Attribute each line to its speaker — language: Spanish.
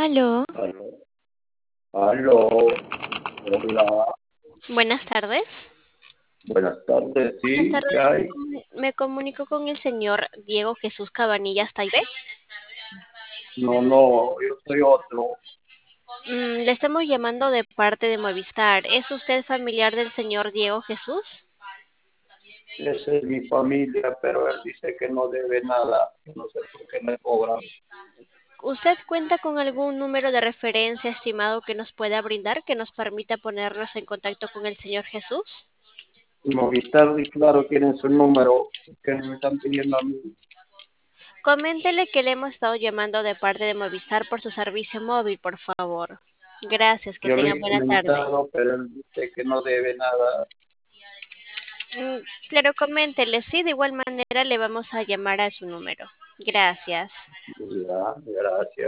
Speaker 1: Aló,
Speaker 2: Aló, aló, hola,
Speaker 1: buenas tardes.
Speaker 2: buenas tardes,
Speaker 1: Buenas
Speaker 2: sí, ¿qué
Speaker 1: tardes,
Speaker 2: hay?
Speaker 1: me comunico con el señor Diego Jesús Cabanillas Taide.
Speaker 2: No, no, yo soy otro,
Speaker 1: Le estamos llamando de parte de Movistar. ¿Es usted familiar del señor Diego Jesús?
Speaker 2: esa es mi familia, pero él dice que no debe nada, que no sé por qué me cobran.
Speaker 1: ¿Usted cuenta con algún número de referencia estimado que nos pueda brindar que nos permita ponernos en contacto con el señor Jesús?
Speaker 2: Movistar, y claro, tienen su número, que me están pidiendo a mí.
Speaker 1: Coméntele que le hemos estado llamando de parte de Movistar por su servicio móvil, por favor. Gracias, que
Speaker 2: Yo le
Speaker 1: tenga
Speaker 2: he
Speaker 1: buena tarde.
Speaker 2: comentado, pero él dice que no debe nada.
Speaker 1: Mm, Claro, coméntele, sí, de igual manera le vamos a llamar a su número. Gracias.
Speaker 2: Ya, gracias.